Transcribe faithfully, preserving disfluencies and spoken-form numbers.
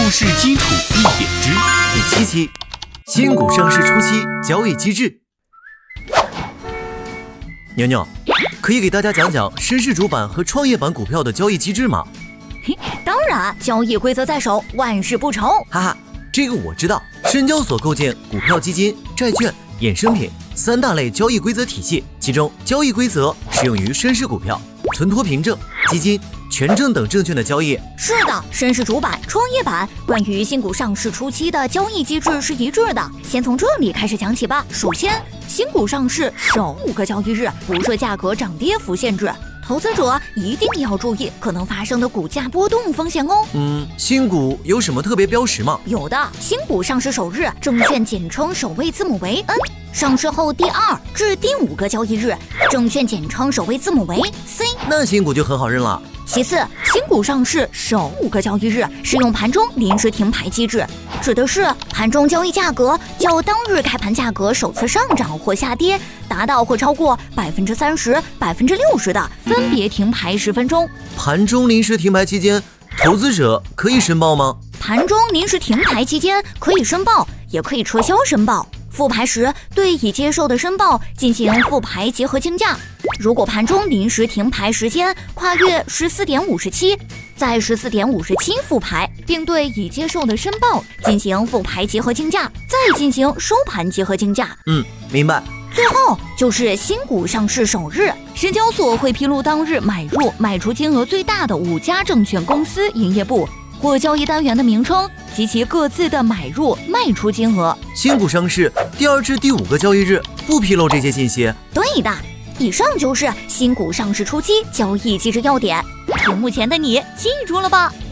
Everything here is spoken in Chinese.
市基础一点知第七期，新股上市初期交易机制。牛牛，可以给大家讲讲深市主板和创业板股票的交易机制吗？ 当然，交易规则在手，万事不愁。 哈哈，这个我知道。深交所构建股票基金、债券、衍生品三大类交易规则体系，其中交易规则适用于深市股票、存托凭证、基金、权证等证券的交易。 是的，深市主板、创业板关于新股上市初期的交易机制是一致的。先从这里开始讲起吧。首先，新股上市首五个交易日不设价格涨跌幅限制，投资者一定要注意可能发生的股价波动风险哦。 嗯，新股有什么特别标识吗？ 有的，新股上市首日，证券简称首位字母为 N； 上市后第二至第五个交易日，证券简称首位字母为 C。 那新股就很好认了。 其次，新股上市首五个交易日适用盘中临时停牌机制，指的是盘中交易价格较当日开盘价格首次上涨或下跌达到或超过百分之三十、百分之六十的，分别停牌十分钟。 盘中临时停牌期间，投资者可以申报吗？ 盘中临时停牌期间可以申报，也可以撤销申报。复牌时对已接受的申报进行复牌结合竞价。如果盘中临时停牌时间跨越十四点五十七，在十四点五十七复牌，并对已接受的申报进行复牌结合竞价，再进行收盘结合竞价。 嗯，明白。 最后就是新股上市首日，深交所会披露当日买入卖出金额最大的五家证券公司营业部或交易单元的名称及其各自的买入卖出金额。 新股上市第二至第五个交易日不披露这些信息。 对的，以上就是新股上市初期交易机制要点。屏幕前的你记住了吧？